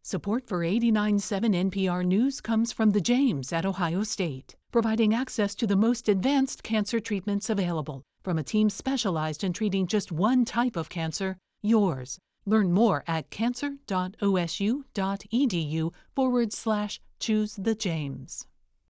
Support for 89.7 NPR News comes from the James at Ohio State, providing access to the most advanced cancer treatments available from a team specialized in treating just one type of cancer, yours. Learn more at cancer.osu.edu/choose-the-James.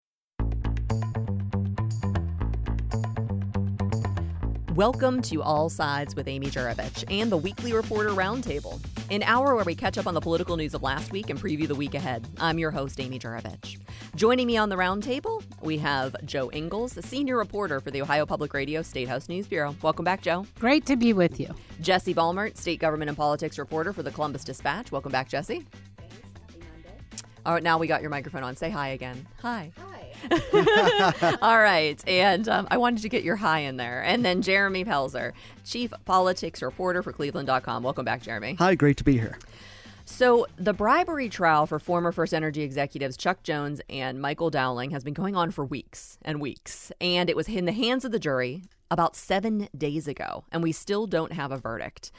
Welcome to All Sides with Amy Juravich and the Weekly Reporter Roundtable, an hour where we catch up on the political news of last week and preview the week ahead. I'm your host, Amy Juravich. Joining me on the roundtable, we have Joe Ingles, the senior reporter for the Ohio Public Radio State House News Bureau. Welcome back, Joe. Great to be with you. Jesse Balmert, state government and politics reporter for the Columbus Dispatch. Welcome back, Jesse. Thanks. Happy Monday. All right, now we got your microphone on. Say hi again. Hi. Hi. All right. And I wanted to get your hi in there. And then Jeremy Pelzer, chief politics reporter for Cleveland.com. Welcome back, Jeremy. Hi, great to be here. So the bribery trial for former FirstEnergy executives Chuck Jones and Michael Dowling has been going on for weeks and weeks. And it was in the hands of the jury about 7 days ago. And we still don't have a verdict.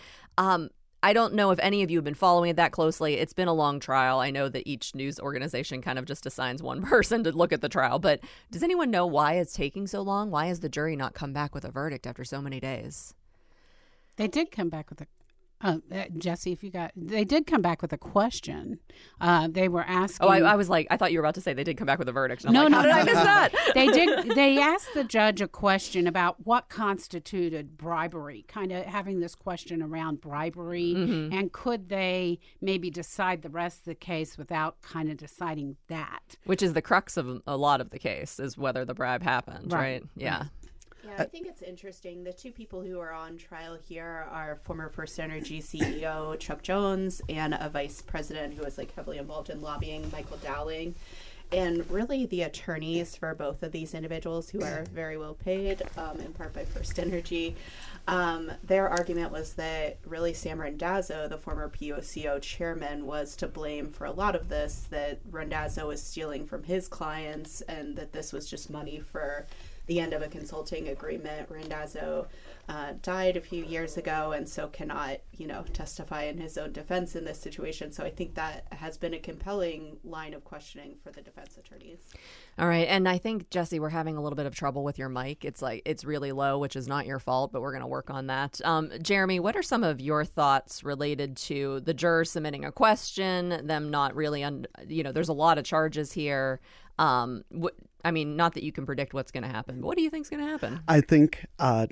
I don't know if any of you have been following it that closely. It's been a long trial. I know that each news organization kind of just assigns one person to look at the trial. But does anyone know why it's taking so long? Why has the jury not come back with a verdict after so many days? They did come back with a Jesse, they did come back with a question. They were asking. Oh, I was like, I thought you were about to say they did come back with a verdict. And No, how did I miss that? They asked the judge a question about what constituted bribery, kind of having this question around bribery, and could they maybe decide the rest of the case without kind of deciding that? Which is the crux of a lot of the case, is whether the bribe happened, right? Yeah. Yeah, I think it's interesting. The two people who are on trial here are former FirstEnergy CEO Chuck Jones and a vice president who was heavily involved in lobbying, Michael Dowling. And really the attorneys for both of these individuals, who are very well paid, in part by FirstEnergy, their argument was that really Sam Randazzo, the former POCO chairman, was to blame for a lot of this, that Randazzo was stealing from his clients and that this was just money for the end of a consulting agreement. Randazzo died a few years ago and so cannot, testify in his own defense in this situation. So I think that has been a compelling line of questioning for the defense attorneys. All right. And I think, Jesse, we're having a little bit of trouble with your mic. It's really low, which is not your fault, but we're going to work on that. Jeremy, what are some of your thoughts related to the jurors submitting a question, them not really, there's a lot of charges here. Not that you can predict what's going to happen, but what do you think is going to happen? I think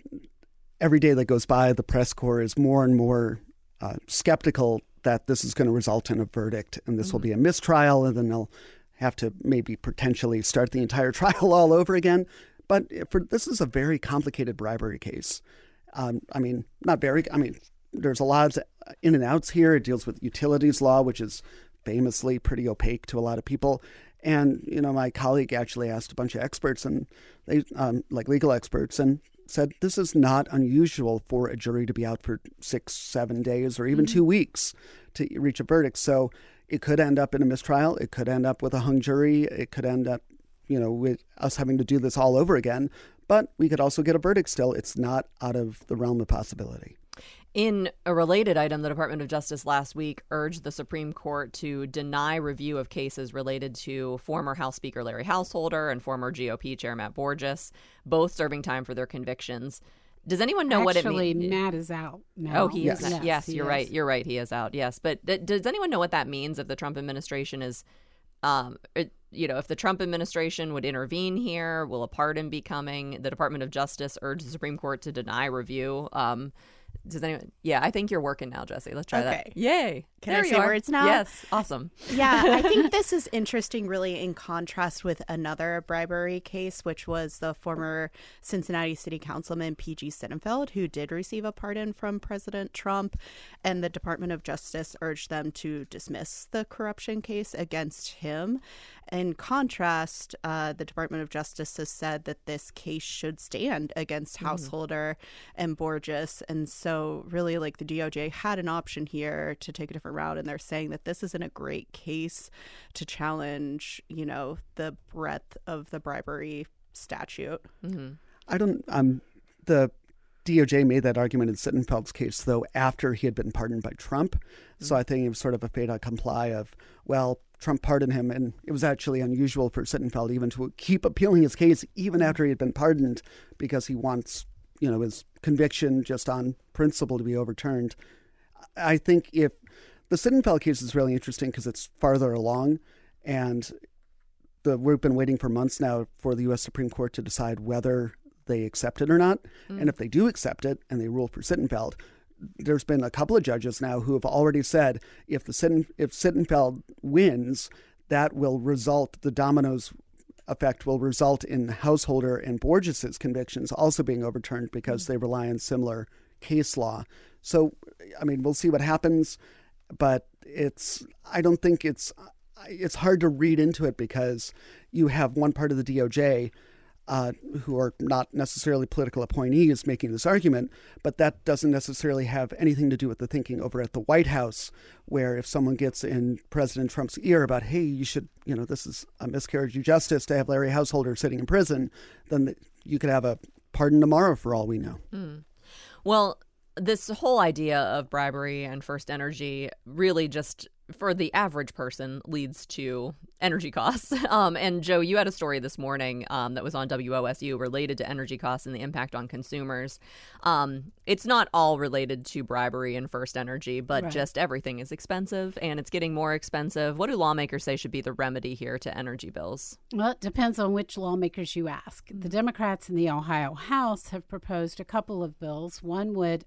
every day that goes by, the press corps is more and more skeptical that this is going to result in a verdict, and this will be a mistrial, and then they'll have to maybe potentially start the entire trial all over again. But this is a very complicated bribery case. There's a lot of in and outs here. It deals with utilities law, which is famously pretty opaque to a lot of people. And, my colleague actually asked a bunch of experts, and they, legal experts, and said this is not unusual for a jury to be out for 6-7 days or even 2 weeks to reach a verdict. So it could end up in a mistrial. It could end up with a hung jury. It could end up, with us having to do this all over again. But we could also get a verdict still. It's not out of the realm of possibility. In a related item, the Department of Justice last week urged the Supreme Court to deny review of cases related to former House Speaker Larry Householder and former GOP Chair Matt Borges, both serving time for their convictions. Does anyone know what it means? Actually, Matt is out now. Oh, he is? Yes, he you're is. right. You're right. He is out. Yes. But does anyone know what that means if the Trump administration is, if the Trump administration would intervene here? Will a pardon be coming? The Department of Justice urged the Supreme Court to deny review. Does anyone? Yeah, I think you're working now, Jesse. Let's try that. Yay. Can I say words now? Yes. Awesome. Yeah, I think this is interesting, really, in contrast with another bribery case, which was the former Cincinnati City Councilman P.G. Sittenfeld, who did receive a pardon from President Trump. And the Department of Justice urged them to dismiss the corruption case against him. In contrast, the Department of Justice has said that this case should stand against Householder and Borges. And so really, the DOJ had an option here to take a different route, and they're saying that this isn't a great case to challenge, the breadth of the bribery statute. The DOJ made that argument in Sittenfeld's case, though, after he had been pardoned by Trump. Mm-hmm. So I think it was sort of a fait accompli of, well, Trump pardoned him, and it was actually unusual for Sittenfeld even to keep appealing his case even after he had been pardoned, because he wants, his conviction just on principle to be overturned. I think if the Sittenfeld case is really interesting because it's farther along, and we've been waiting for months now for the U.S. Supreme Court to decide whether they accept it or not. And if they do accept it and they rule for Sittenfeld, there's been a couple of judges now who have already said if Sittenfeld wins, that will result, the dominoes effect will result in Householder and Borges's convictions also being overturned because they rely on similar case law. So, I mean, we'll see what happens, but I don't think it's hard to read into it because you have one part of the DOJ who are not necessarily political appointees making this argument, but that doesn't necessarily have anything to do with the thinking over at the White House, where if someone gets in President Trump's ear about, hey, you should, this is a miscarriage of justice to have Larry Householder sitting in prison, then you could have a pardon tomorrow for all we know. Well, this whole idea of bribery and First Energy really just, for the average person, leads to energy costs. And Joe, you had a story this morning that was on WOSU related to energy costs and the impact on consumers. It's not all related to bribery and First Energy, but just everything is expensive and it's getting more expensive. What do lawmakers say should be the remedy here to energy bills? Well, it depends on which lawmakers you ask. The Democrats in the Ohio House have proposed a couple of bills. One would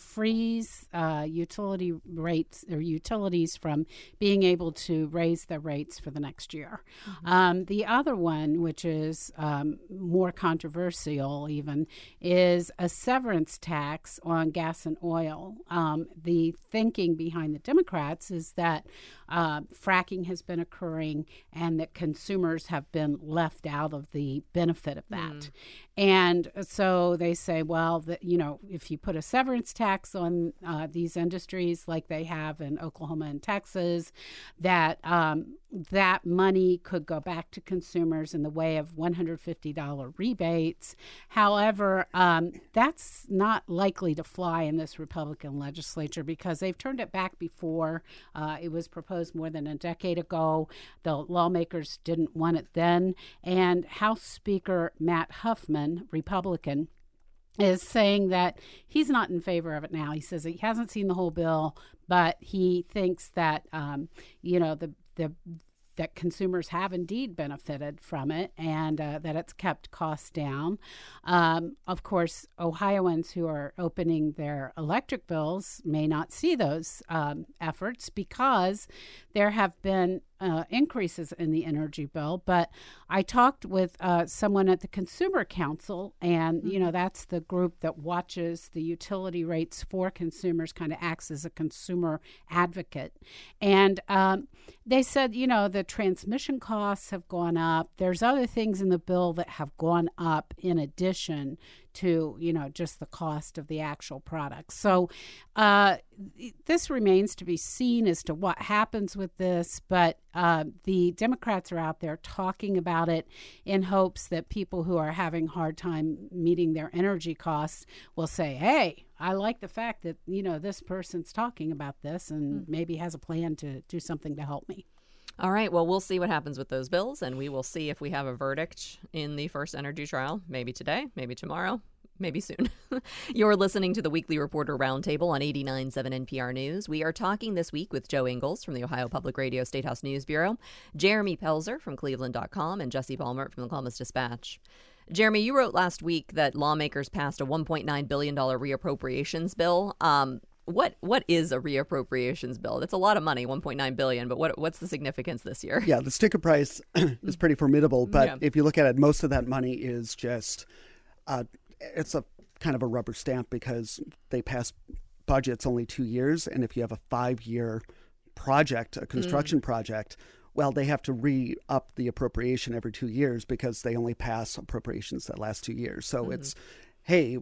freeze utility rates or utilities from being able to raise their rates for the next year. The other one, which is more controversial even, is a severance tax on gas and oil. The thinking behind the Democrats is that fracking has been occurring and that consumers have been left out of the benefit of that. And so they say, well, if you put a severance tax on these industries like they have in Oklahoma and Texas, that that money could go back to consumers in the way of $150 rebates. However, that's not likely to fly in this Republican legislature because they've turned it back before. It was proposed more than a decade ago. The lawmakers didn't want it then. And House Speaker Matt Huffman, Republican, is saying that he's not in favor of it now. He says he hasn't seen the whole bill, but he thinks that, that consumers have indeed benefited from it and that it's kept costs down. Of course, Ohioans who are opening their electric bills may not see those efforts because there have been increases in the energy bill. But I talked with someone at the Consumer Council, and, that's the group that watches the utility rates for consumers, kind of acts as a consumer advocate. And they said, the transmission costs have gone up. There's other things in the bill that have gone up in addition to, just the cost of the actual product. So this remains to be seen as to what happens with this, but the Democrats are out there talking about it in hopes that people who are having a hard time meeting their energy costs will say, hey, I like the fact that, this person's talking about this and maybe has a plan to do something to help me. All right. Well, we'll see what happens with those bills, and we will see if we have a verdict in the First Energy trial. Maybe today, maybe tomorrow, maybe soon. You're listening to the Weekly Reporter Roundtable on 89.7 NPR News. We are talking this week with Joe Ingles from the Ohio Public Radio Statehouse News Bureau, Jeremy Pelzer from Cleveland.com, and Jesse Palmer from the Columbus Dispatch. Jeremy, you wrote last week that lawmakers passed a $1.9 billion reappropriations bill. What is a reappropriations bill? That's a lot of money, $1.9 billion, but what's the significance this year? Yeah, the sticker price is pretty formidable, but if you look at it, most of that money is just, it's a kind of a rubber stamp because they pass budgets only 2 years, and if you have a 5-year project, a construction project, well, they have to re-up the appropriation every 2 years because they only pass appropriations that last 2 years. So it's, hey,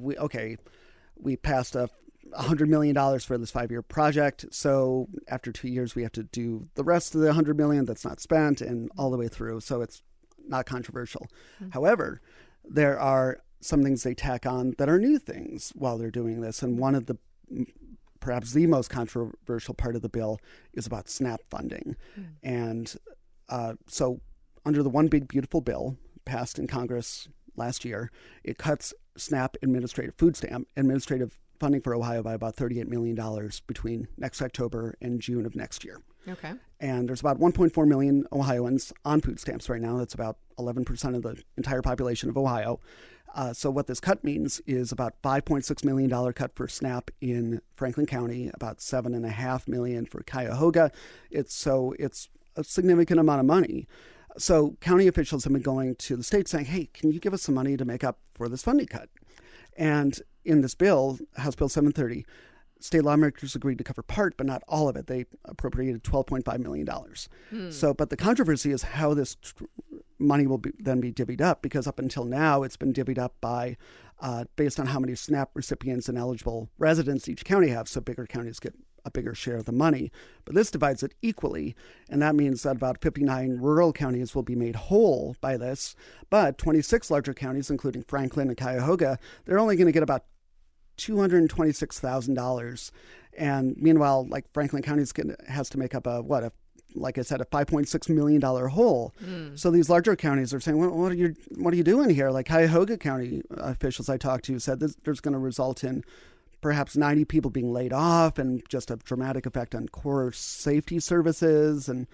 we passed $100 million for this 5-year project. So after 2 years, we have to do the rest of the $100 million that's not spent and all the way through. So it's not controversial. However, there are some things they tack on that are new things while they're doing this. And one of the, perhaps the most controversial part of the bill is about SNAP funding. And so under the One Big Beautiful Bill passed in Congress last year, it cuts SNAP administrative funding for Ohio by about $38 million between next October and June of next year. Okay. And there's about 1.4 million Ohioans on food stamps right now. That's about 11% of the entire population of Ohio. So what this cut means is about $5.6 million cut for SNAP in Franklin County, about $7.5 million for Cuyahoga. It's a significant amount of money. So county officials have been going to the state saying, hey, can you give us some money to make up for this funding cut? And in this bill, House Bill 730, state lawmakers agreed to cover part, but not all of it. They appropriated $12.5 million. So, but the controversy is how this money will then be divvied up, because up until now, it's been divvied up by based on how many SNAP recipients and eligible residents each county have. So bigger counties get a bigger share of the money. But this divides it equally, and that means that about 59 rural counties will be made whole by this, but 26 larger counties, including Franklin and Cuyahoga, they're only going to get about $226,000. And meanwhile, like Franklin County has to make up like I said, a $5.6 million hole. So these larger counties are saying, well, what are you doing here? Like Cuyahoga County officials I talked to said there's going to result in perhaps 90 people being laid off and just a dramatic effect on core safety services. And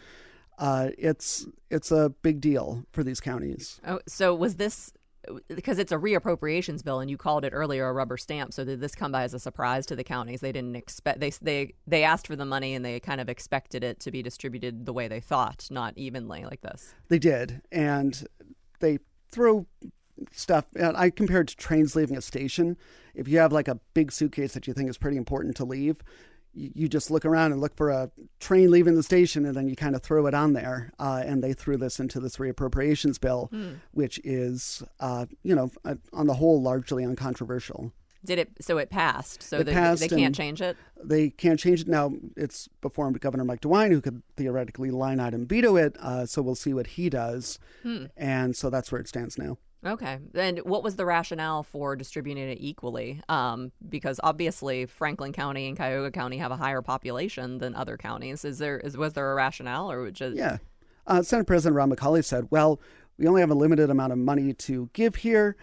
it's a big deal for these counties. Oh, so was this, because it's a reappropriations bill and you called it earlier a rubber stamp, so did this come by as a surprise to the counties? They didn't expect, they asked for the money and they kind of expected it to be distributed the way they thought, not evenly like this. They did, and they throw stuff. I compared to trains leaving a station. If you have like a big suitcase that you think is pretty important to leave, you just look around and look for a train leaving the station, and then you kind of throw it on there. And they threw this into this reappropriations bill, which is, on the whole, largely uncontroversial. So it passed. So they can't change it? They can't change it. Now, it's before Governor Mike DeWine, who could theoretically line item veto it. So we'll see what he does. And so that's where it stands now. Okay. And what was the rationale for distributing it equally? Because obviously Franklin County and Cuyahoga County have a higher population than other counties. Was there a rationale, or just... Yeah. Senate President Ron McCauley said, well, we only have a limited amount of money to give here.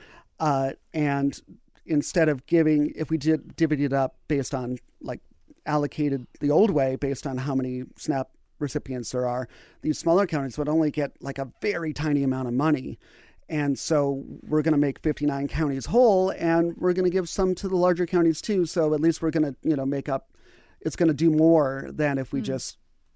And instead of giving, if we did divvy it up based on like allocated the old way based on how many SNAP recipients there are, these smaller counties would only get like a very tiny amount of money. And so we're going to make 59 counties whole, and we're going to give some to the larger counties too. So at least we're going to, make up, it's going to do more than if we just,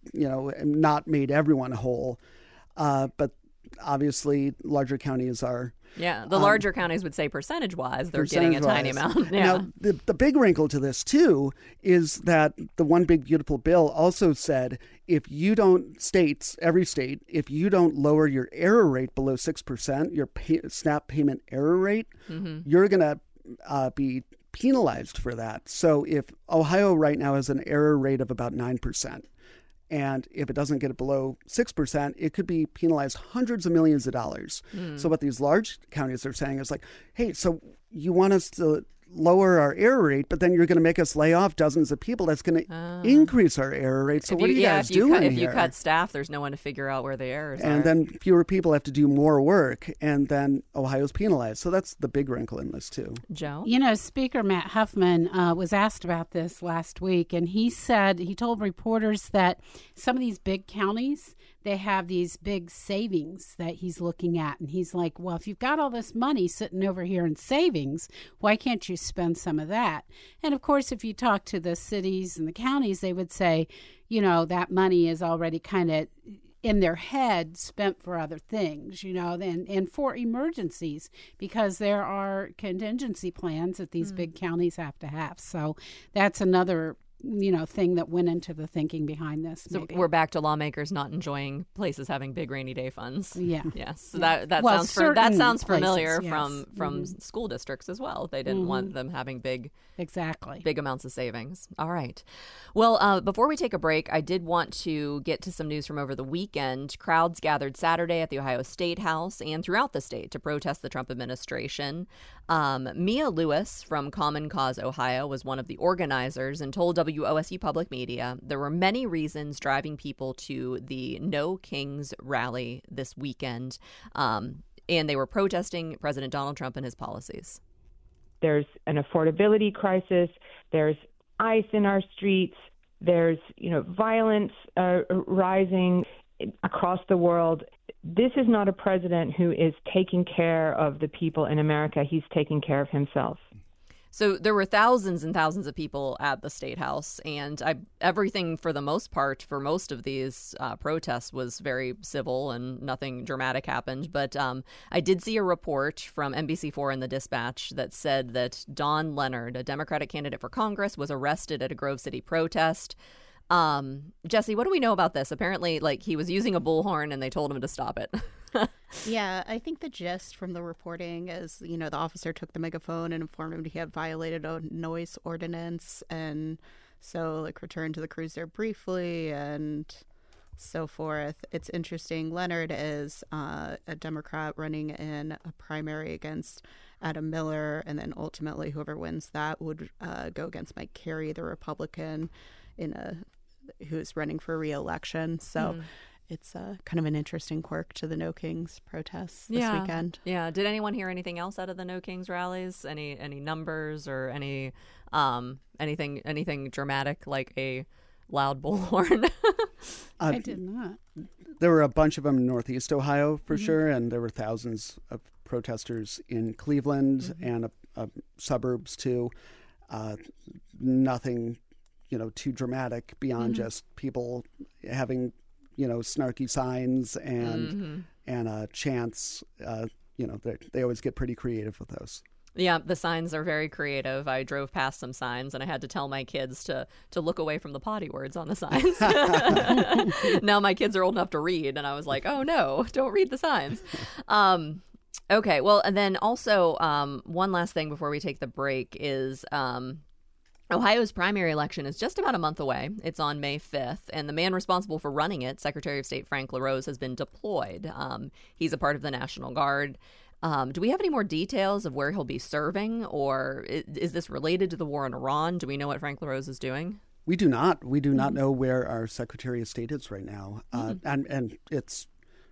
not made everyone whole. But obviously larger counties are. Yeah, the larger counties would say percentage-wise, they're getting a tiny amount. Yeah. Now, the big wrinkle to this, too, is that the One Big Beautiful Bill also said if you don't, every state, if you don't lower your error rate below 6%, your SNAP payment error rate, you're going to be penalized for that. So if Ohio right now has an error rate of about 9%, and if it doesn't get it below 6%, it could be penalized hundreds of millions of dollars. So what these large counties are saying is like, hey, so you want us to lower our error rate, but then you're going to make us lay off dozens of people. That's going to increase our error rate. So what are you guys doing here? If you cut staff, there's no one to figure out where the errors are. And then fewer people have to do more work, and then Ohio's penalized. So that's the big wrinkle in this, too. Joe? Speaker Matt Huffman was asked about this last week, and he told reporters that some of these big counties, they have these big savings that he's looking at. And he's like, well, if you've got all this money sitting over here in savings, why can't you spend some of that? And of course, if you talk to the cities and the counties, they would say, that money is already kind of in their head spent for other things, and for emergencies, because there are contingency plans that these big counties have to have. So that's another thing that went into the thinking behind this. So maybe. we're back to lawmakers not enjoying places having big rainy day funds. Yeah. Yes. So Yeah. that Well, sounds certain familiar places, yes. from school districts as well. They didn't want them having big amounts of savings. All right. Well, before we take a break, I did want to get to some news from over the weekend. Crowds gathered Saturday at the Ohio State House and throughout the state to protest the Trump administration. Mia Lewis from Common Cause Ohio was one of the organizers and told WOSU Public Media there were many reasons driving people to the No Kings rally this weekend, and they were protesting President Donald Trump and his policies. There's an affordability crisis. There's ICE in our streets. There's, violence rising across the world. This is not a president who is taking care of the people in America. He's taking care of himself. So there were thousands and thousands of people at the State House, and everything for the most part for most of these protests was very civil and nothing dramatic happened. But I did see a report from NBC4 and the Dispatch that said that Don Leonard, a Democratic candidate for Congress, was arrested at a Grove City protest. Jesse, what do we know about this? Apparently, he was using a bullhorn and they told him to stop it. Yeah, I think the gist from the reporting is, the officer took the megaphone and informed him he had violated a noise ordinance, and so returned to the cruiser briefly and so forth. It's interesting. Leonard is a Democrat running in a primary against Adam Miller, and then ultimately whoever wins that would go against Mike Carey, the Republican, who's running for re-election. So it's kind of an interesting quirk to the No Kings protests this weekend. Yeah. Did anyone hear anything else out of the No Kings rallies? Any numbers or anything dramatic like a loud bullhorn? I did not. There were a bunch of them in Northeast Ohio for sure, and there were thousands of protesters in Cleveland and suburbs too. Nothing, too dramatic beyond just people having, snarky signs and chants. They always get pretty creative with those. Yeah, the signs are very creative. I drove past some signs and I had to tell my kids to look away from the potty words on the signs. Now my kids are old enough to read, and I was like, oh no, don't read the signs. Okay, well, and then also one last thing before we take the break is Ohio's primary election is just about a month away. It's on May 5th, and the man responsible for running it, Secretary of State Frank LaRose, has been deployed. He's a part of the National Guard. Do we have any more details of where he'll be serving, or is this related to the war in Iran? Do we know what Frank LaRose is doing? We do not. We do not know where our Secretary of State is right now, and it's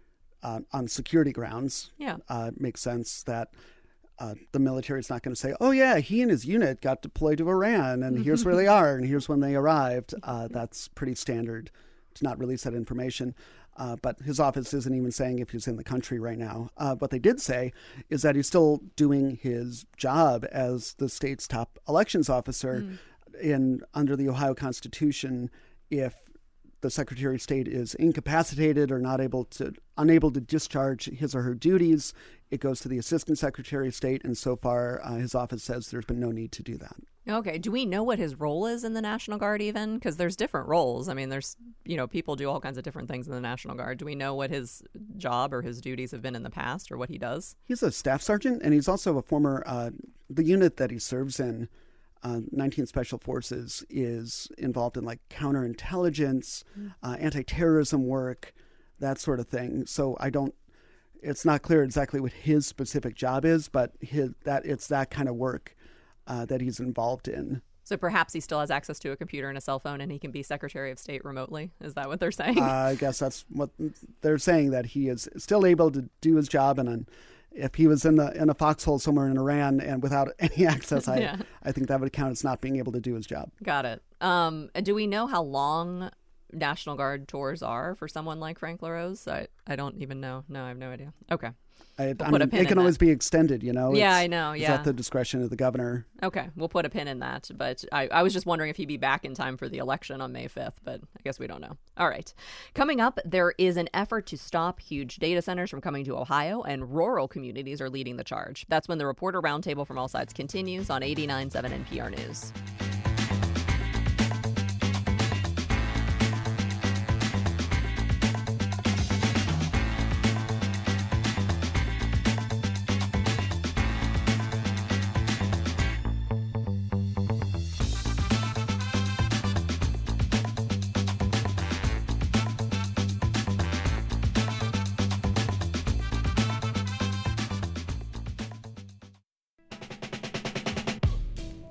on security grounds. Yeah, it makes sense that the military is not going to say, oh, yeah, he and his unit got deployed to Iran, and here's where they are, and here's when they arrived. That's pretty standard to not release that information. But his office isn't even saying if he's in the country right now. What they did say is that he's still doing his job as the state's top elections officer. Under the Ohio Constitution, if the Secretary of State is incapacitated or unable to discharge his or her duties, it goes to the Assistant Secretary of State. And so far, his office says there's been no need to do that. Okay. Do we know what his role is in the National Guard even? Because there's different roles. I mean, there's, people do all kinds of different things in the National Guard. Do we know what his job or his duties have been in the past or what he does? He's a staff sergeant, and he's also a former, the unit that he serves in, 19th Special Forces, is involved in counterintelligence, anti-terrorism work, that sort of thing. So it's not clear exactly what his specific job is, but it's that kind of work that he's involved in. So perhaps he still has access to a computer and a cell phone and he can be Secretary of State remotely. Is that what they're saying? I guess that's what they're saying, that he is still able to do his job. And if he was in a foxhole somewhere in Iran and without any access, I think that would count as not being able to do his job. Got it. And do we know how long National Guard tours are for someone like Frank LaRose? I don't even know. No, I have no idea. Okay. It can always be extended, Yeah, I know. Yeah. It's at the discretion of the governor. Okay. We'll put a pin in that. But I was just wondering if he'd be back in time for the election on May 5th, but I guess we don't know. All right. Coming up, there is an effort to stop huge data centers from coming to Ohio, and rural communities are leading the charge. That's when the Reporter Roundtable from All Sides continues on 89.7 NPR News.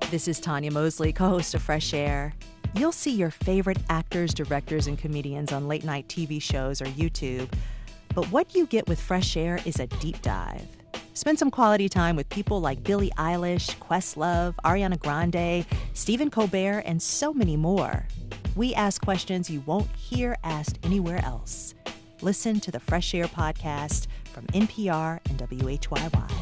This is Tanya Mosley, co-host of Fresh Air. You'll see your favorite actors, directors, and comedians on late-night TV shows or YouTube. But what you get with Fresh Air is a deep dive. Spend some quality time with people like Billie Eilish, Questlove, Ariana Grande, Stephen Colbert, and so many more. We ask questions you won't hear asked anywhere else. Listen to the Fresh Air podcast from NPR and WHYY.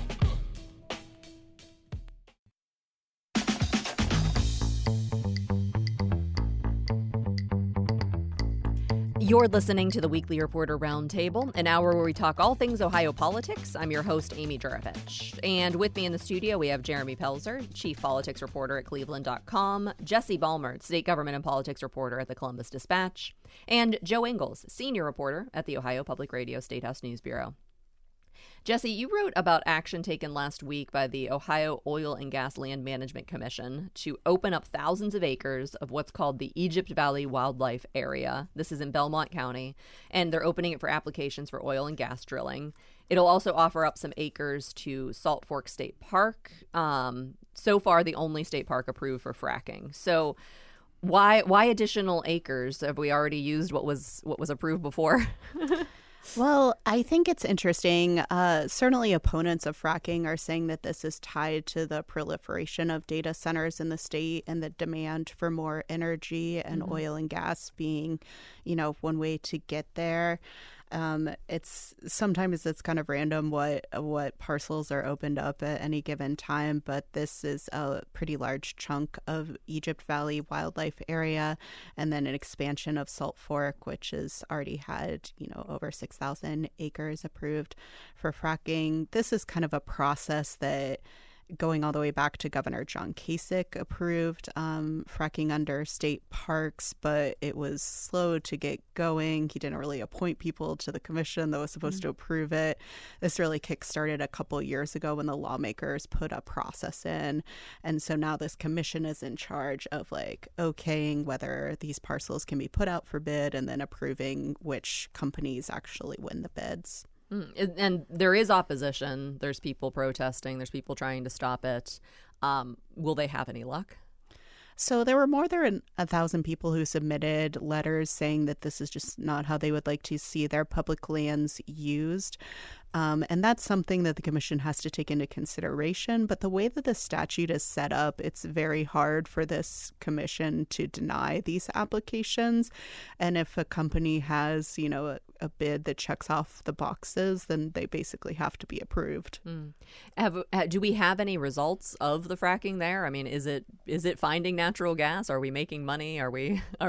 You're listening to the Weekly Reporter Roundtable, an hour where we talk all things Ohio politics. I'm your host, Amy Juravich. And with me in the studio, we have Jeremy Pelzer, chief politics reporter at Cleveland.com, Jesse Balmert, state government and politics reporter at the Columbus Dispatch, and Joe Ingles, senior reporter at the Ohio Public Radio Statehouse News Bureau. Jesse, you wrote about action taken last week by the Ohio Oil and Gas Land Management Commission to open up thousands of acres of what's called the Egypt Valley Wildlife Area. This is in Belmont County, and they're opening it for applications for oil and gas drilling. It'll also offer up some acres to Salt Fork State Park, so far the only state park approved for fracking. So why additional acres? Have we already used what was approved before? Well, I think it's interesting. Certainly opponents of fracking are saying that this is tied to the proliferation of data centers in the state and the demand for more energy and oil and gas being, one way to get there. It's sometimes it's kind of random what parcels are opened up at any given time, but this is a pretty large chunk of Egypt Valley Wildlife Area, and then an expansion of Salt Fork, which has already had over 6,000 acres approved for fracking. This is kind of a process that, going all the way back to Governor John Kasich, approved fracking under state parks, but it was slow to get going. He didn't really appoint people to the commission that was supposed to approve it. This really kickstarted a couple years ago when the lawmakers put a process in. And so now this commission is in charge of okaying whether these parcels can be put out for bid and then approving which companies actually win the bids. And there is opposition. There's people protesting. There's people trying to stop it. Will they have any luck? So there were more than 1,000 people who submitted letters saying that this is just not how they would like to see their public lands used. And that's something that the commission has to take into consideration. But the way that the statute is set up, it's very hard for this commission to deny these applications. And if a company has, a bid that checks off the boxes, then they basically have to be approved. Do we have any results of the fracking there? I mean, is it finding natural gas? Are we making money? Do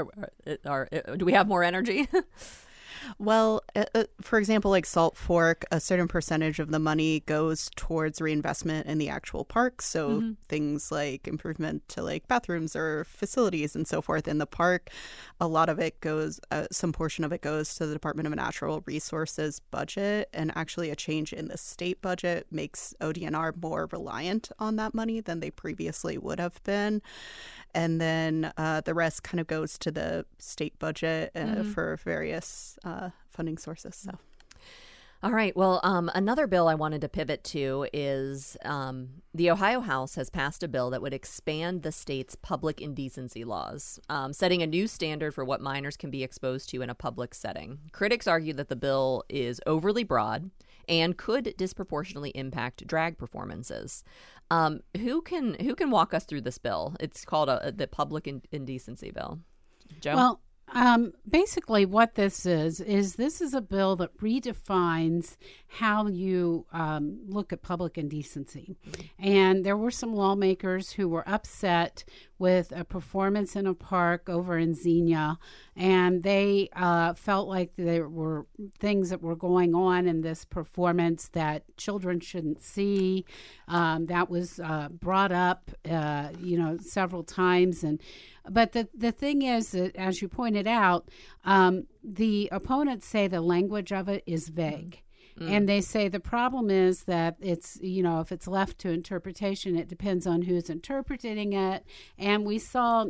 we have more energy? Well, for example, like Salt Fork, a certain percentage of the money goes towards reinvestment in the actual park. So things like improvement to bathrooms or facilities and so forth in the park. A lot of it goes, some portion of it goes to the Department of Natural Resources budget. And actually a change in the state budget makes ODNR more reliant on that money than they previously would have been. And then the rest kind of goes to the state budget for various funding sources. So, all right. Well, another bill I wanted to pivot to is the Ohio House has passed a bill that would expand the state's public indecency laws, setting a new standard for what minors can be exposed to in a public setting. Critics argue that the bill is overly broad and could disproportionately impact drag performances. Who can walk us through this bill? It's called the Public Indecency Bill. Joe? Well, basically what this is a bill that redefines how you look at public indecency. And there were some lawmakers who were upset with a performance in a park over in Xenia, and they felt like there were things that were going on in this performance that children shouldn't see. That was brought up, several times. But the thing is that, as you pointed out, the opponents say the language of it is vague. And they say the problem is that it's, if it's left to interpretation, it depends on who's interpreting it. And we saw,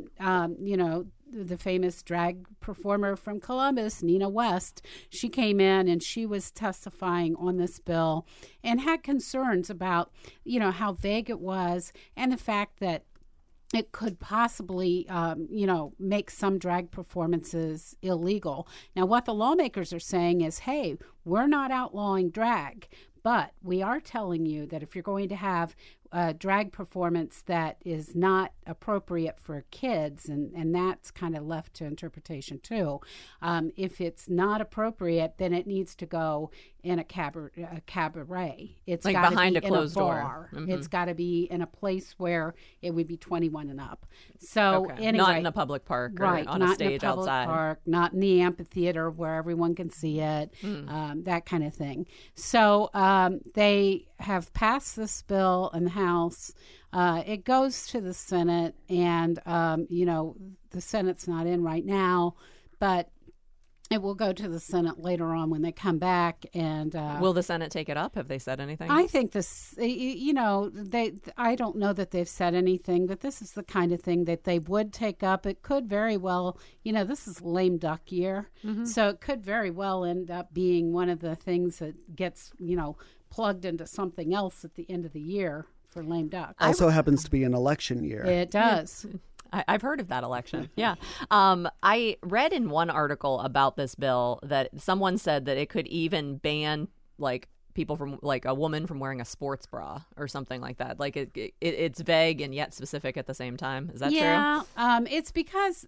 the famous drag performer from Columbus, Nina West, she came in and she was testifying on this bill and had concerns about, how vague it was and the fact that it could possibly, make some drag performances illegal. Now, what the lawmakers are saying is, hey, we're not outlawing drag, but we are telling you that if you're going to have a drag performance that is not appropriate for kids, and that's kind of left to interpretation too, if it's not appropriate, then it needs to go in a cabaret. It's like gotta behind be a closed in a door. bar. Mm-hmm. It's got to be in a place where it would be 21 and up. So anyway, not in a public park or right, on not a stage in a public outside. park, not in the amphitheater where everyone can see it, that kind of thing. So they have passed this bill in the House. It goes to the Senate, and the Senate's not in right now, but it will go to the Senate later on when they come back. And will the Senate take it up? Have they said anything? I think this, I don't know that they've said anything, but this is the kind of thing that they would take up. It could very well, this is lame duck year, so it could very well end up being one of the things that gets, plugged into something else at the end of the year for lame duck. Also happens to be an election year. It does. I've heard of that election. Yeah. I read in one article about this bill that someone said that it could even ban people from a woman from wearing a sports bra or something like that. It's vague and yet specific at the same time. Is that true? Yeah. It's because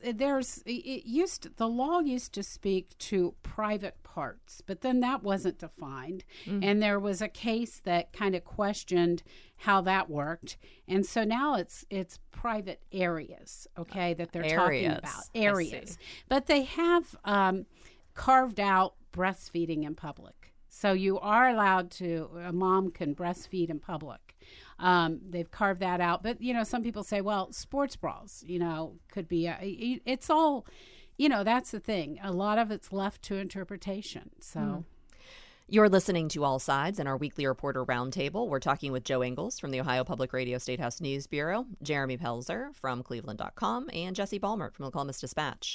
the law used to speak to private parts, but then that wasn't defined. And there was a case that kind of questioned how that worked. And so now it's private areas, that they're talking about. Areas. But they have carved out breastfeeding in public. So you are allowed a mom can breastfeed in public. They've carved that out. But, some people say, well, sports bras, could be, it's all, that's the thing. A lot of it's left to interpretation. So. You're listening to All Sides in our weekly reporter roundtable. We're talking with Joe Ingles from the Ohio Public Radio Statehouse News Bureau, Jeremy Pelzer from Cleveland.com, and Jesse Balmert from the Columbus Dispatch.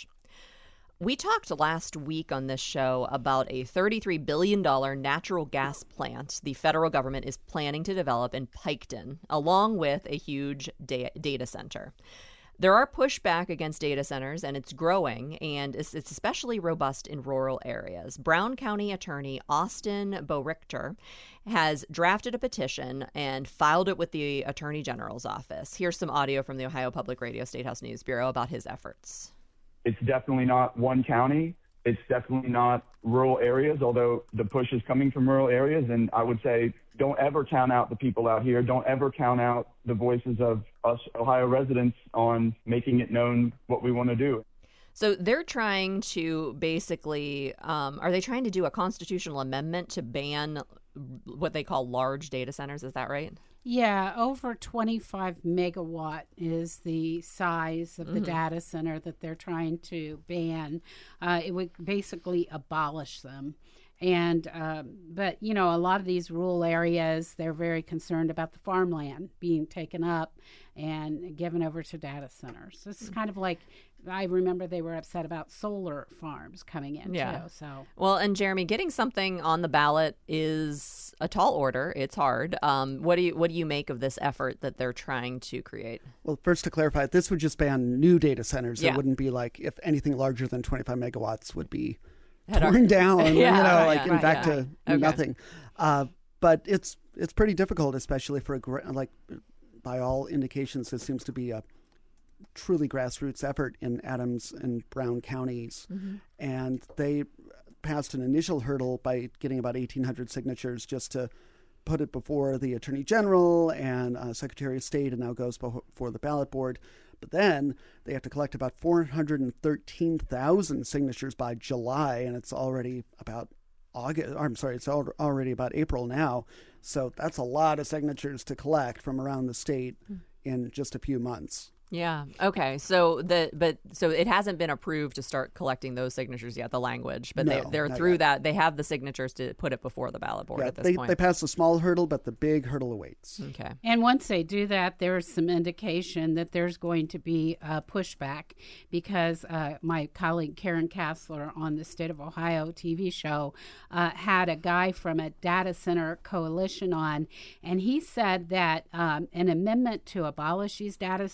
We talked last week on this show about a $33 billion natural gas plant the federal government is planning to develop in Piketon, along with a huge data center. There are pushback against data centers, and it's growing, and it's especially robust in rural areas. Brown County Attorney Austin Boerichter has drafted a petition and filed it with the Attorney General's office. Here's some audio from the Ohio Public Radio Statehouse News Bureau about his efforts. It's definitely not one county. It's definitely not rural areas, although the push is coming from rural areas. And I would say don't ever count out the people out here. Don't ever count out the voices of us Ohio residents on making it known what we want to do. So they're trying to basically, are they trying to do a constitutional amendment to ban what they call large data centers? Is that right? Yeah, over 25 megawatt is the size of the data center that they're trying to ban. It would basically abolish them. And but, a lot of these rural areas, they're very concerned about the farmland being taken up and given over to data centers. This is kind of like, I remember they were upset about solar farms coming in too. So well, and Jeremy, getting something on the ballot is a tall order. It's hard. What do you make of this effort that they're trying to create? Well, first to clarify, this would just ban new data centers. Yeah. It wouldn't be like if anything larger than 25 megawatts would be torn down, to nothing. But it's pretty difficult, especially for by all indications, this seems to be a truly grassroots effort in Adams and Brown counties. And they passed an initial hurdle by getting about 1,800 signatures just to put it before the Attorney General and Secretary of State, and now goes before the ballot board. But then they have to collect about 413,000 signatures by July, and it's already about it's already about April now. So that's a lot of signatures to collect from around the state in just a few months. Yeah. Okay. So it hasn't been approved to start collecting those signatures yet, the language, but they're through yet. That. They have the signatures to put it before the ballot board at this point. They passed a small hurdle, but the big hurdle awaits. Okay. And once they do that, there's some indication that there's going to be a pushback because my colleague Karen Kassler on the State of Ohio TV show had a guy from a data center coalition on, and he said that an amendment to abolish these data centers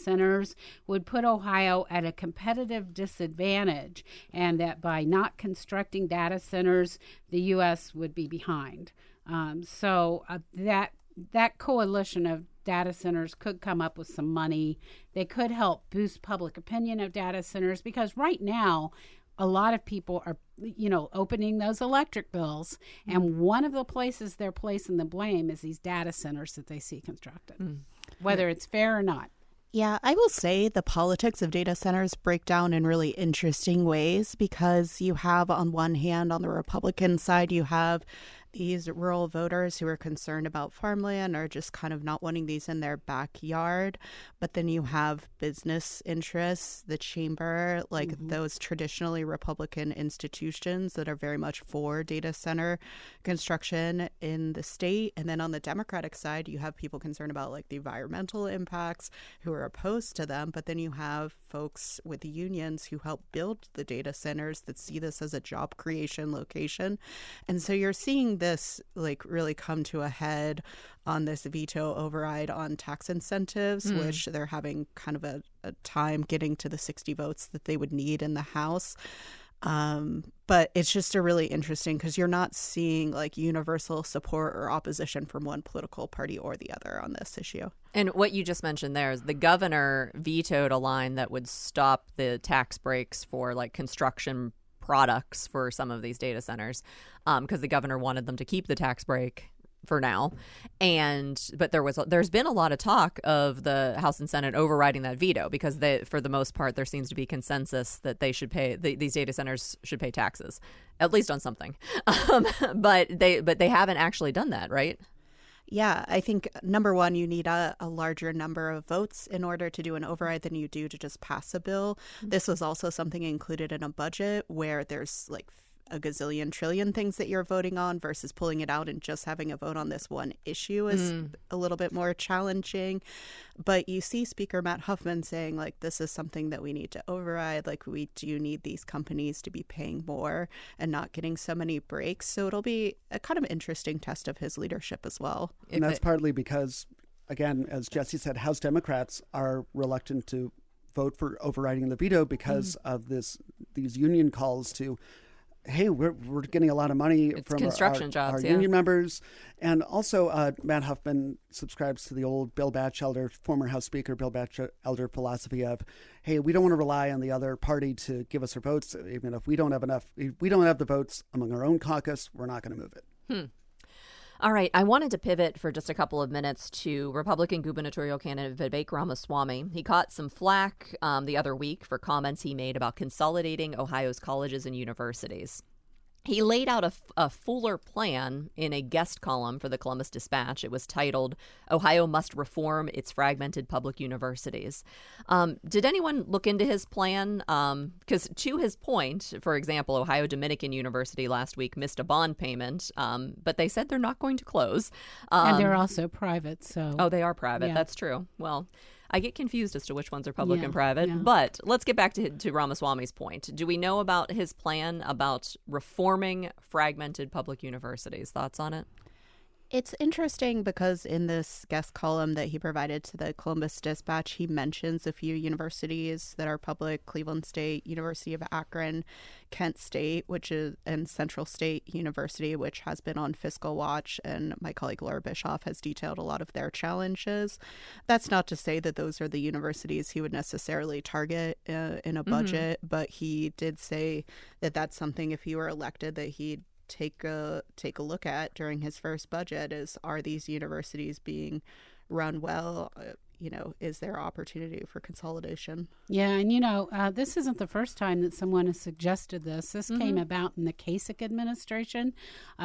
senators would put Ohio at a competitive disadvantage, and that by not constructing data centers, the U.S. would be behind. So that coalition of data centers could come up with some money. They could help boost public opinion of data centers, because right now a lot of people are, opening those electric bills, and one of the places they're placing the blame is these data centers that they see constructed, whether it's fair or not. Yeah, I will say the politics of data centers break down in really interesting ways, because you have, on one hand, on the Republican side, you have these rural voters who are concerned about farmland or just kind of not wanting these in their backyard. But then you have business interests, the chamber, like those traditionally Republican institutions that are very much for data center construction in the state. And then on the Democratic side, you have people concerned about like the environmental impacts who are opposed to them. But then you have folks with the unions who help build the data centers that see this as a job creation location. And so you're seeing this like really come to a head on this veto override on tax incentives, which they're having kind of a time getting to the 60 votes that they would need in the House. But it's just a really interesting, because you're not seeing like universal support or opposition from one political party or the other on this issue. And what you just mentioned there is the governor vetoed a line that would stop the tax breaks for like construction products for some of these data centers, because the governor wanted them to keep the tax break for now. But there's been a lot of talk of the House and Senate overriding that veto, because for the most part there seems to be consensus that they should pay, these data centers should pay taxes, at least on something. But they haven't actually done that, right? Yeah, I think, number one, you need a larger number of votes in order to do an override than you do to just pass a bill. This was also something included in a budget where there's like a gazillion trillion things that you're voting on, versus pulling it out and just having a vote on this one issue is a little bit more challenging. But you see Speaker Matt Huffman saying, like, this is something that we need to override. Like, we do need these companies to be paying more and not getting so many breaks. So it'll be a kind of interesting test of his leadership as well. And that's partly because, again, as Jesse said, House Democrats are reluctant to vote for overriding the veto because of these union calls to, hey, we're getting a lot of money from construction jobs, our union members. And also, Matt Huffman subscribes to the old Bill Batchelder, former House Speaker Bill Batchelder philosophy of, hey, we don't want to rely on the other party to give us our votes. Even if we don't have the votes among our own caucus, we're not going to move it. All right. I wanted to pivot for just a couple of minutes to Republican gubernatorial candidate Vivek Ramaswamy. He caught some flack the other week for comments he made about consolidating Ohio's colleges and universities. He laid out a fuller plan in a guest column for the Columbus Dispatch. It was titled, "Ohio Must Reform Its Fragmented Public Universities." Did anyone look into his plan? Because to his point, for example, Ohio Dominican University last week missed a bond payment, but they said they're not going to close. And they're also private. So Oh, they are private. Yeah. That's true. Well, I get confused as to which ones are public and private. But let's get back to Ramaswamy's point. Do we know about his plan about reforming fragmented public universities? Thoughts on it? It's interesting because in this guest column that he provided to the Columbus Dispatch, he mentions a few universities that are public: Cleveland State, University of Akron, Kent State, and Central State University, which has been on fiscal watch. And my colleague Laura Bischoff has detailed a lot of their challenges. That's not to say that those are the universities he would necessarily target in a budget, but he did say that that's something, if he were elected, that he'd take a look at during his first budget is, are these universities being run well? Is there opportunity for consolidation? Yeah, and this isn't the first time that someone has suggested this. This came about in the Kasich administration.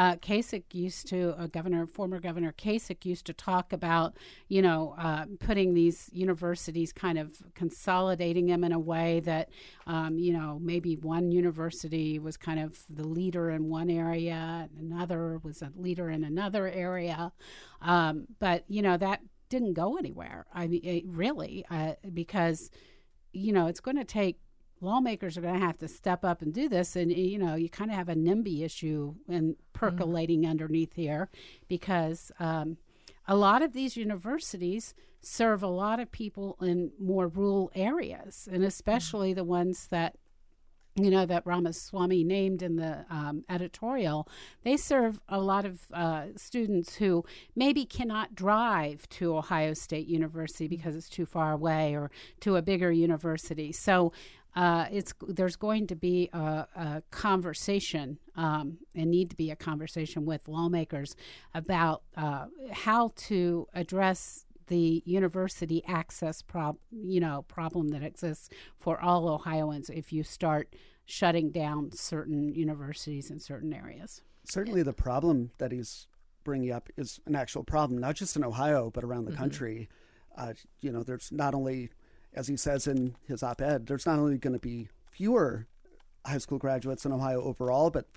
Former Governor Kasich used to talk about, putting these universities, kind of consolidating them in a way that, maybe one university was kind of the leader in one area, and another was a leader in another area. But that didn't go anywhere. I mean, because, it's going to take, lawmakers are going to have to step up and do this. And, you kind of have a NIMBY issue and percolating underneath here because a lot of these universities serve a lot of people in more rural areas, and especially the ones that that Ramaswamy named in the editorial. They serve a lot of students who maybe cannot drive to Ohio State University because it's too far away, or to a bigger university. So there's going to be a conversation and need to be a conversation with lawmakers about how to address the university access problem that exists for all Ohioans if you start shutting down certain universities in certain areas. Certainly the problem that he's bringing up is an actual problem, not just in Ohio, but around the country. There's not only, as he says in his op-ed, there's not only going to be fewer high school graduates in Ohio overall, but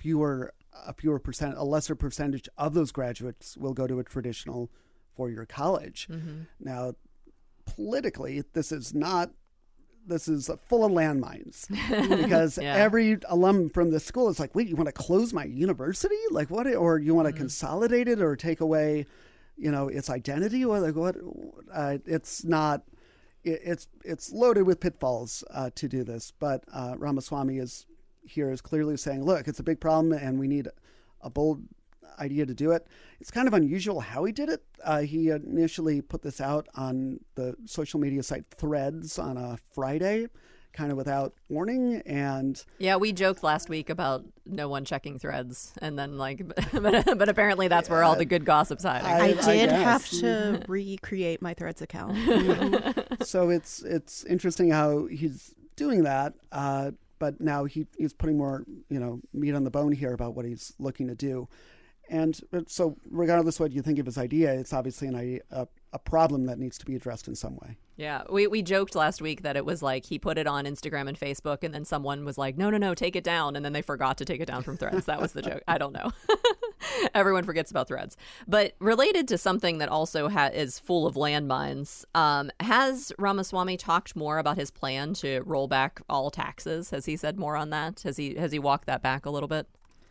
a lesser percentage of those graduates will go to a traditional four-year college. Now, politically, this is full of landmines because every alum from this school is like, wait, you want to close my university? Like what? Or you want to consolidate it or take away, its identity? Or like what? It's not. It's loaded with pitfalls to do this. But Ramaswamy is clearly saying, look, it's a big problem and we need a bold idea to do it. It's kind of unusual how he did it. He initially put this out on the social media site Threads on a Friday, kind of without warning. And yeah, we joked last week about no one checking Threads, and then but apparently that's where all the good gossip's hiding. I did have to recreate my Threads account. So it's interesting how he's doing that. But now he's putting more meat on the bone here about what he's looking to do. And so regardless of what you think of his idea, it's obviously a problem that needs to be addressed in some way. Yeah, we joked last week that it was like he put it on Instagram and Facebook, and then someone was like, no, take it down. And then they forgot to take it down from Threads. That was the joke. I don't know. Everyone forgets about Threads. But related to something that also is full of landmines, has Ramaswamy talked more about his plan to roll back all taxes? Has he said more on that? Has he walked that back a little bit?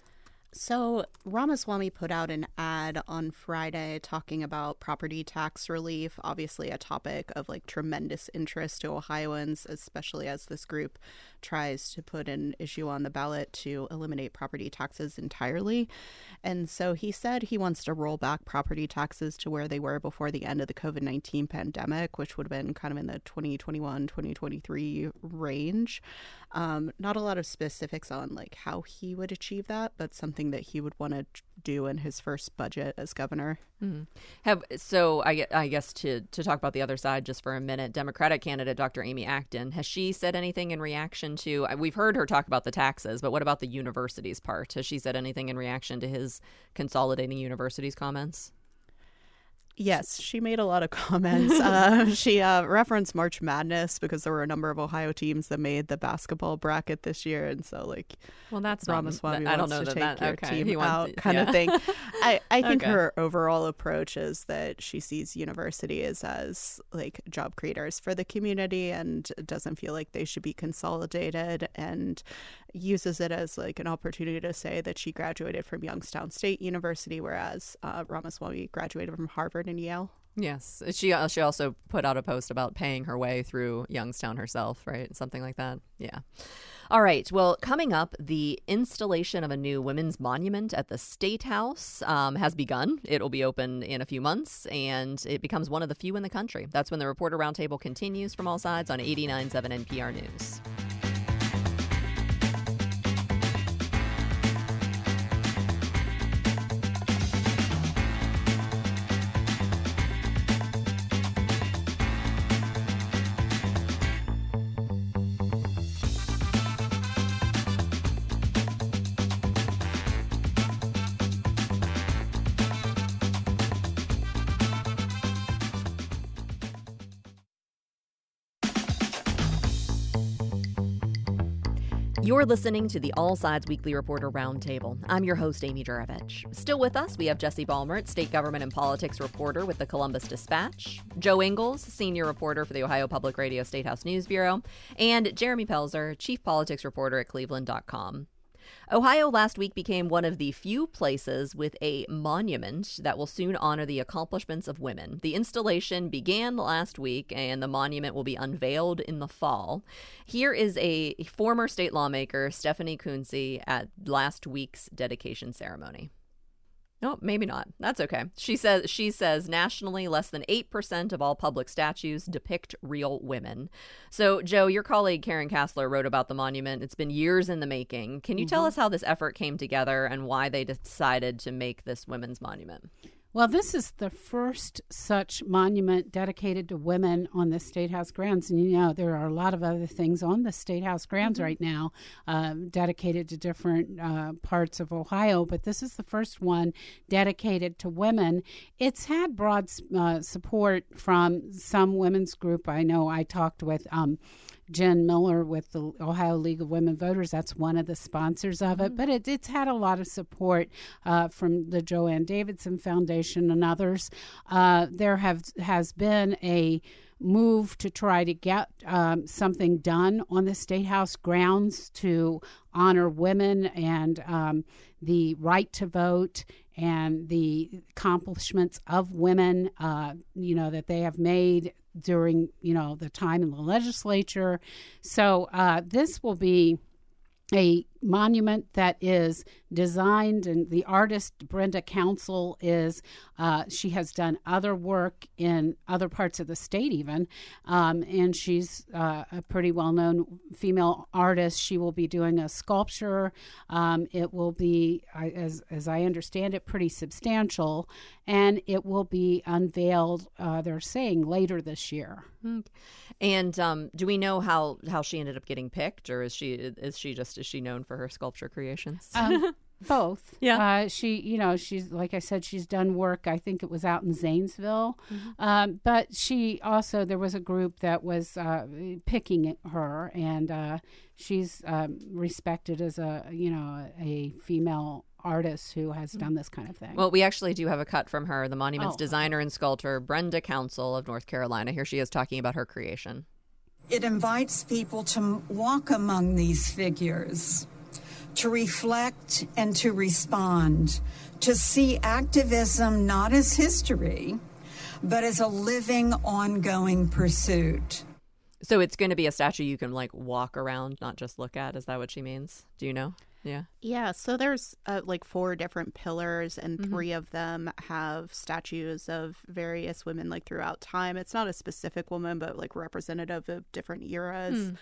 So Ramaswamy put out an ad on Friday talking about property tax relief, obviously a topic of tremendous interest to Ohioans, especially as this group tries to put an issue on the ballot to eliminate property taxes entirely. And so he said he wants to roll back property taxes to where they were before the end of the COVID-19 pandemic, which would have been kind of in the 2021, 2023 range. Not a lot of specifics on how he would achieve that, but something that he would want to do in his first budget as governor. So I guess to talk about the other side just for a minute, Democratic candidate Dr. Amy Acton, has she said anything in reaction to, we've heard her talk about the taxes, but what about the universities part? Has she said anything in reaction to his consolidating universities comments? Yes, she made a lot of comments. She referenced March Madness because there were a number of Ohio teams that made the basketball bracket this year, and so well, that's Ramaswamy I don't wants know to that take your team out, kind of thing. I think her overall approach is that she sees universities as job creators for the community and doesn't feel like they should be consolidated, and uses it as an opportunity to say that she graduated from Youngstown State University, whereas Ramaswamy graduated from Harvard and Yale. Yes. She also put out a post about paying her way through Youngstown herself, right? Something like that. Yeah. All right. Well, coming up, the installation of a new women's monument at the State House has begun. It'll be open in a few months, and it becomes one of the few in the country. That's when the Reporter Roundtable continues from all sides on 89.7 NPR News. You're listening to the All Sides Weekly Reporter Roundtable. I'm your host, Amy Juravich. Still with us, we have Jesse Balmert, state government and politics reporter with the Columbus Dispatch, Joe Ingles, senior reporter for the Ohio Public Radio Statehouse News Bureau, and Jeremy Pelzer, chief politics reporter at Cleveland.com. Ohio last week became one of the few places with a monument that will soon honor the accomplishments of women. The installation began last week, and the monument will be unveiled in the fall. Here is a former state lawmaker, Stephanie Kunze, at last week's dedication ceremony. No, maybe not. That's okay. She says nationally, less than 8% of all public statues depict real women. So, Joe, your colleague Karen Kassler wrote about the monument. It's been years in the making. Can you tell us how this effort came together and why they decided to make this women's monument? Well, this is the first such monument dedicated to women on the State House grounds. And, you know, there are a lot of other things on the State House grounds right now dedicated to different parts of Ohio. But this is the first one dedicated to women. It's had broad support from some women's group. I know I talked with Jen Miller with the Ohio League of Women Voters. That's one of the sponsors of it. But it's had a lot of support from the Joanne Davidson Foundation and others. There has been a move to try to get something done on the State House grounds to honor women and the right to vote and the accomplishments of women, that they have made during, the time in the legislature. So this will be a monument that is designed, and the artist Brenda Council she has done other work in other parts of the state even, and she's a pretty well-known female artist. She will be doing a sculpture. It will be, as I understand it, pretty substantial, and it will be unveiled, they're saying, later this year. And do we know how she ended up getting picked, or is she known for her sculpture creations? Both. Yeah. She's, like I said, she's done work. I think it was out in Zanesville. But she also, there was a group that was picking her, and she's respected as a female artist who has done this kind of thing. Well, we actually do have a cut from her, the monument's designer and sculptor, Brenda Council of North Carolina. Here she is talking about her creation. It invites people to walk among these figures, to reflect and to respond, to see activism not as history, but as a living, ongoing pursuit. So it's going to be a statue you can walk around, not just look at. Is that what she means? Do you know? Yeah, so there's 4 different pillars, and 3 of them have statues of various women throughout time. It's not a specific woman, but representative of different eras.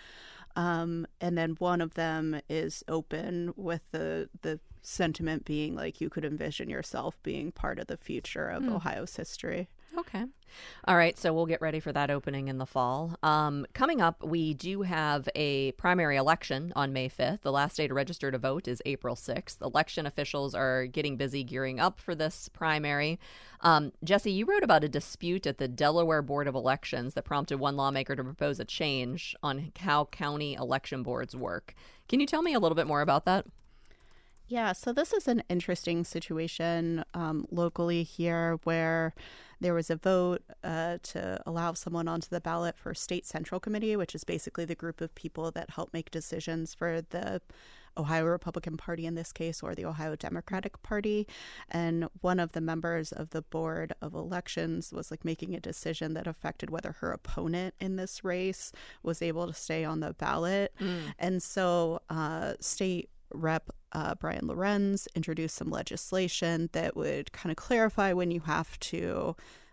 And then one of them is open, with the sentiment being you could envision yourself being part of the future of Ohio's history. Okay. All right. So we'll get ready for that opening in the fall. Coming up, we do have a primary election on May 5th. The last day to register to vote is April 6th. Election officials are getting busy gearing up for this primary. Jesse, you wrote about a dispute at the Delaware Board of Elections that prompted one lawmaker to propose a change on how county election boards work. Can you tell me a little bit more about that? Yeah, so this is an interesting situation locally here, where there was a vote to allow someone onto the ballot for State Central Committee, which is basically the group of people that help make decisions for the Ohio Republican Party in this case, or the Ohio Democratic Party. And one of the members of the Board of Elections was making a decision that affected whether her opponent in this race was able to stay on the ballot. And so State Rep Brian Lorenz introduced some legislation that would kind of clarify when you have to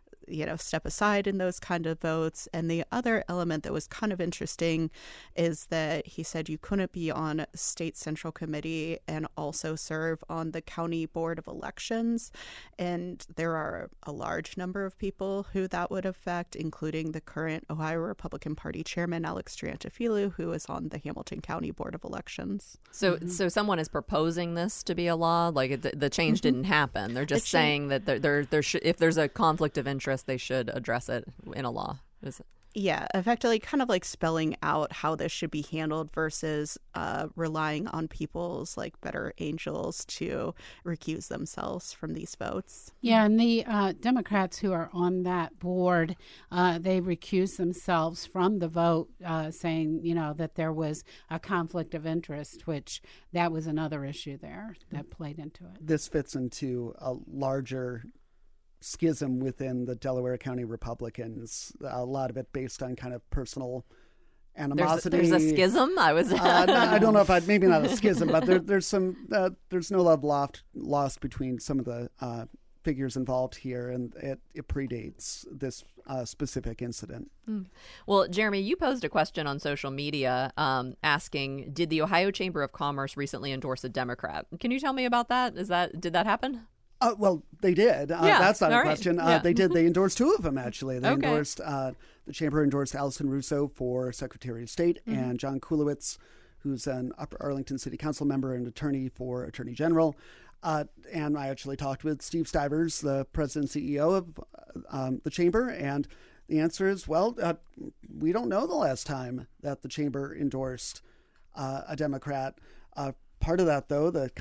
step aside in those kind of votes. And the other element that was kind of interesting is that he said you couldn't be on State Central Committee and also serve on the County Board of Elections. And there are a large number of people who that would affect, including the current Ohio Republican Party chairman, Alex Triantafilou, who is on the Hamilton County Board of Elections. So someone is proposing this to be a law? The change didn't happen. They're just saying that if there's a conflict of interest, they should address it in a law. Yeah, effectively kind of like spelling out how this should be handled versus relying on people's like better angels to recuse themselves from these votes. Yeah, and the Democrats who are on that board, they recused themselves from the vote, saying, that there was a conflict of interest, which that was another issue there that played into it. This fits into a larger schism within the Delaware County Republicans, a lot of it based on kind of personal animosity. There's a schism? I don't know if maybe not a schism, but there's no love lost between some of the figures involved here, and it predates this specific incident. Well, Jeremy, you posed a question on social media asking, did the Ohio Chamber of Commerce recently endorse a Democrat? Can you tell me about that? Did that happen? Well, they did. That's not a question. Yeah. They did. They endorsed two of them, actually. They Okay. endorsed, the Chamber endorsed Allison Russo for Secretary of State and John Kulowitz, who's an Upper Arlington City Council member and attorney for Attorney General. And I actually talked with Steve Stivers, the president and CEO of the Chamber, and the answer is, we don't know the last time that the Chamber endorsed a Democrat. Part of that, though, the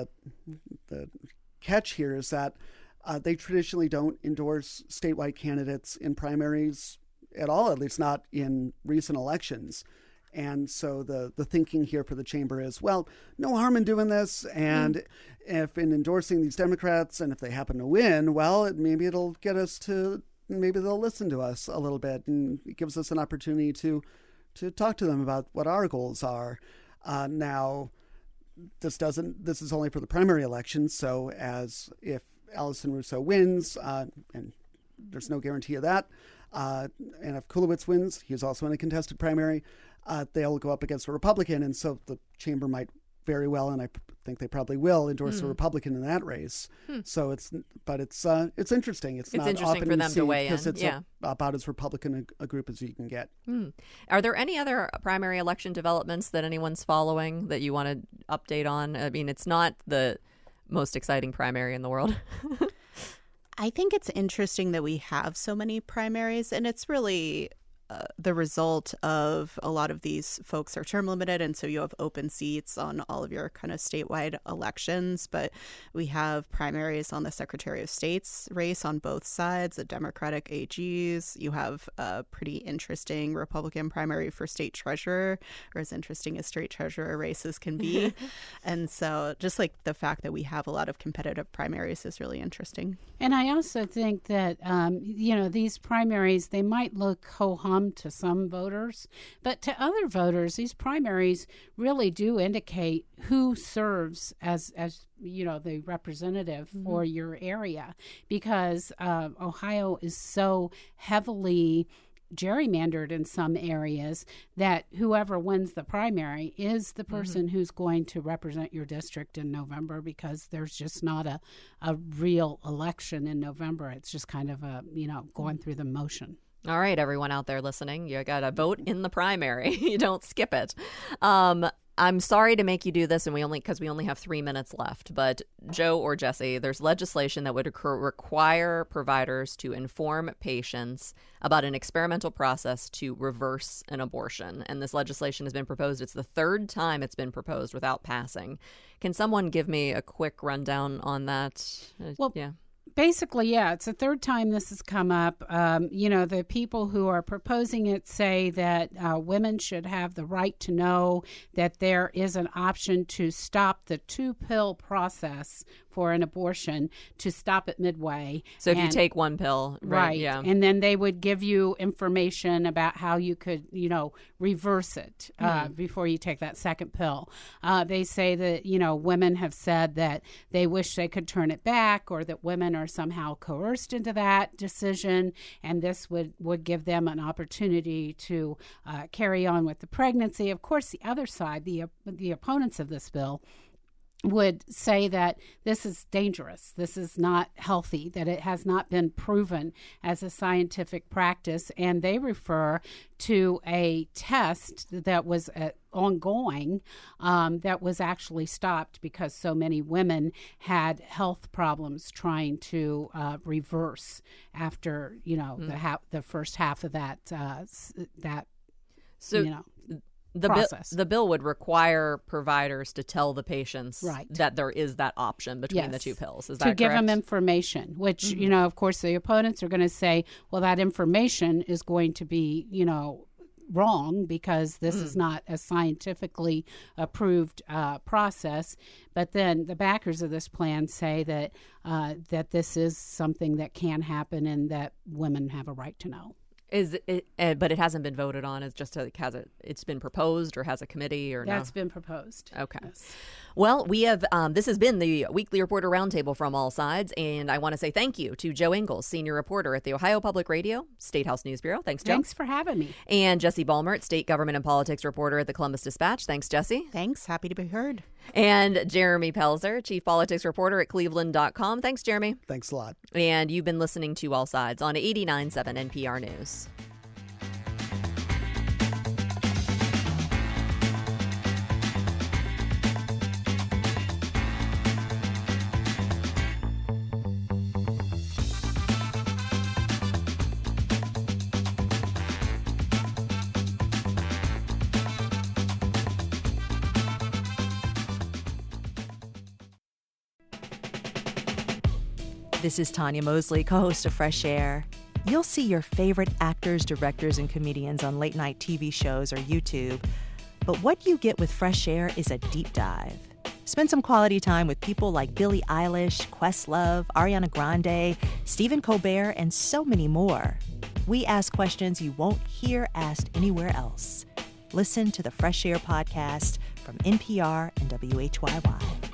catch here is that they traditionally don't endorse statewide candidates in primaries at all, at least not in recent elections. And so the thinking here for the Chamber is, no harm in doing this. And if in endorsing these Democrats, and if they happen to win, maybe it'll get us to, maybe they'll listen to us a little bit, and it gives us an opportunity to talk to them about what our goals are. Now, this is only for the primary election. So if Allison Russo wins, and there's no guarantee of that, and if Kulowitz wins, he's also in a contested primary, they'll go up against a Republican. And so the Chamber might very well, and I think they probably will, endorse a Republican in that race. So it's interesting. It's not interesting often for them to weigh in. because it's about as Republican a group as you can get. Are there any other primary election developments that anyone's following that you want to update on? I mean, it's not the most exciting primary in the world. I think it's interesting that we have so many primaries, and it's really the result of a lot of these folks are term limited, and so you have open seats on all of your kind of statewide elections. But we have primaries on the Secretary of State's race on both sides, the Democratic AGs. You have a pretty interesting Republican primary for state treasurer, or as interesting as state treasurer races can be. And so just like the fact that we have a lot of competitive primaries is really interesting. And I also think that, these primaries, they might look ho-hum to some voters, but to other voters, these primaries really do indicate who serves as the representative for your area, because Ohio is so heavily gerrymandered in some areas that whoever wins the primary is the person who's going to represent your district in November, because there's just not a real election in November. It's just kind of going through the motion. All right, everyone out there listening, you got to vote in the primary. You don't skip it. I'm sorry to make you do this, and we only have 3 minutes left. But Joe or Jesse, there's legislation that would require providers to inform patients about an experimental process to reverse an abortion. And this legislation has been proposed. It's the third time it's been proposed without passing. Can someone give me a quick rundown on that? Basically, it's the third time this has come up. The people who are proposing it say that women should have the right to know that there is an option to stop the 2-pill process for an abortion, to stop it midway. So if you take one pill, right? Yeah. And then they would give you information about how you could, reverse it before you take that second pill. They say that, women have said that they wish they could turn it back, or that women are somehow coerced into that decision, and this would give them an opportunity to carry on with the pregnancy. Of course, the other side, the opponents of this bill, would say that this is dangerous, this is not healthy, that it has not been proven as a scientific practice, and they refer to a test that was ongoing that was actually stopped because so many women had health problems trying to reverse after, the first half of that process. The bill would require providers to tell the patients that there is that option between the two pills. Is that correct? To give them information, which, of course, the opponents are going to say, well, that information is going to be, wrong because this is not a scientifically approved process. But then the backers of this plan say that that this is something that can happen and that women have a right to know. But it hasn't been voted on. It's just it's been proposed, or has a committee, or That's been proposed. Okay. Yes. Well, we have. This has been the Weekly Reporter Roundtable from all sides, and I want to say thank you to Joe Ingles, senior reporter at the Ohio Public Radio State House News Bureau. Thanks, Joe. Thanks for having me. And Jesse Balmert, state government and politics reporter at the Columbus Dispatch. Thanks, Jesse. Thanks. Happy to be heard. And Jeremy Pelzer, chief politics reporter at Cleveland.com. Thanks, Jeremy. Thanks a lot. And you've been listening to All Sides on 89.7 NPR News. This is Tanya Mosley, co-host of Fresh Air. You'll see your favorite actors, directors, and comedians on late-night TV shows or YouTube. But what you get with Fresh Air is a deep dive. Spend some quality time with people like Billie Eilish, Questlove, Ariana Grande, Stephen Colbert, and so many more. We ask questions you won't hear asked anywhere else. Listen to the Fresh Air podcast from NPR and WHYY.